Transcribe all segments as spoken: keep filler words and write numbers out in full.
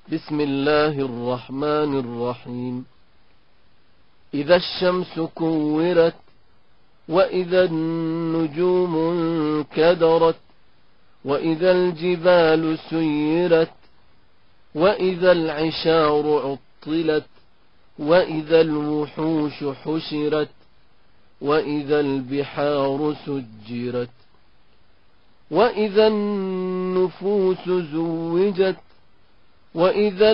بسم الله الرحمن الرحيم. إذا الشمس كورت وإذا النجوم انكدرت وإذا الجبال سيرت وإذا العشار عطلت وإذا الوحوش حشرت وإذا البحار سجرت وإذا النفوس زوجت وإذا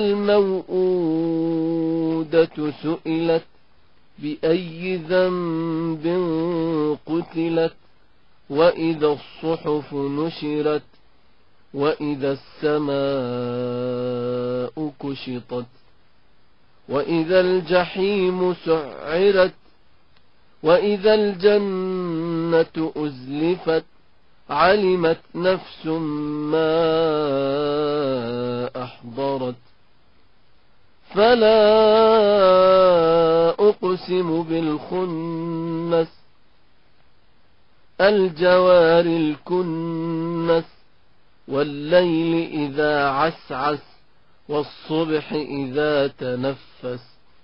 الموءودة سئلت بأي ذنب قتلت وإذا الصحف نشرت وإذا السماء كشطت وإذا الجحيم سعرت وإذا الجنة أزلفت علمت نفس ما أحضرت. فلا أقسم بالخنس الجوار الكنس والليل إذا عسعس والصبح إذا تنفس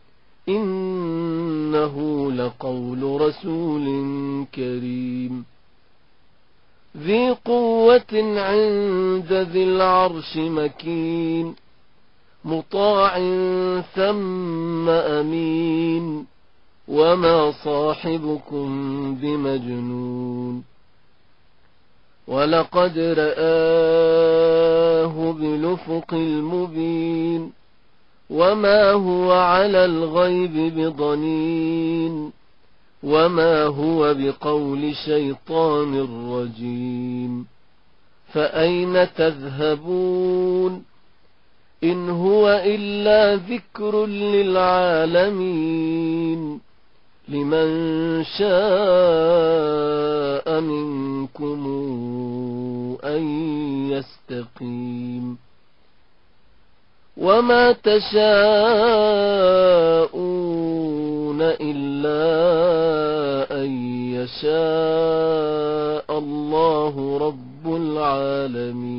إنه لقول رسول كريم ذي قوة عند ذي العرش مكين مطاع ثم أمين وما صاحبكم بمجنون ولقد رآه بالأفق المبين وما هو على الغيب بضنين وما هو بقول شيطان رجيم فأين تذهبون إن هو إلا ذكر للعالمين لمن شاء منكم أن يستقيم وما تشاءون إلا أن يشاء الله رب العالمين.